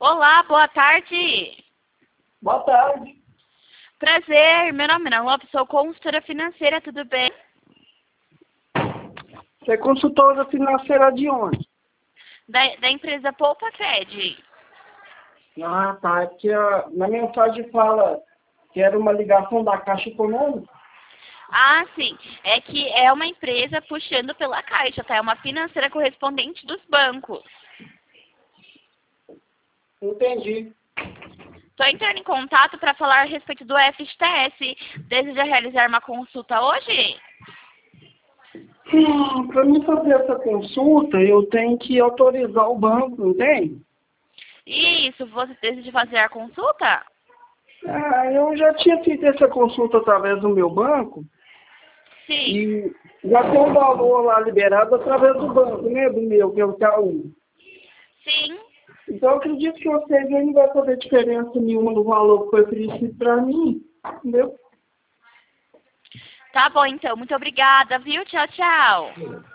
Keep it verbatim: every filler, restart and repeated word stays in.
Olá, boa tarde. Boa tarde. Prazer, meu nome é Ana Lopes, sou consultora financeira, tudo bem? Você é consultora financeira de onde? Da, da empresa Poupa Cred. Ah, tá. Aqui ó, na mensagem fala que era uma ligação da Caixa Econômica. Ah, sim. É que é uma empresa puxando pela Caixa, tá? É uma financeira correspondente dos bancos. Entendi. Estou entrando em contato para falar a respeito do F G T S. Deseja realizar uma consulta hoje? Hum, para mim fazer essa consulta, eu tenho que autorizar o banco, não tem? Isso, você deseja fazer a consulta? Ah, eu já tinha feito essa consulta através do meu banco Sim. e já tem um valor lá liberado através do banco, né? Do meu, que é o Itaú. Sim. Então eu acredito que vocês aí não vai fazer diferença nenhuma no valor que foi oferecido para mim, entendeu? Tá bom, então. Muito obrigada, viu? Tchau, tchau.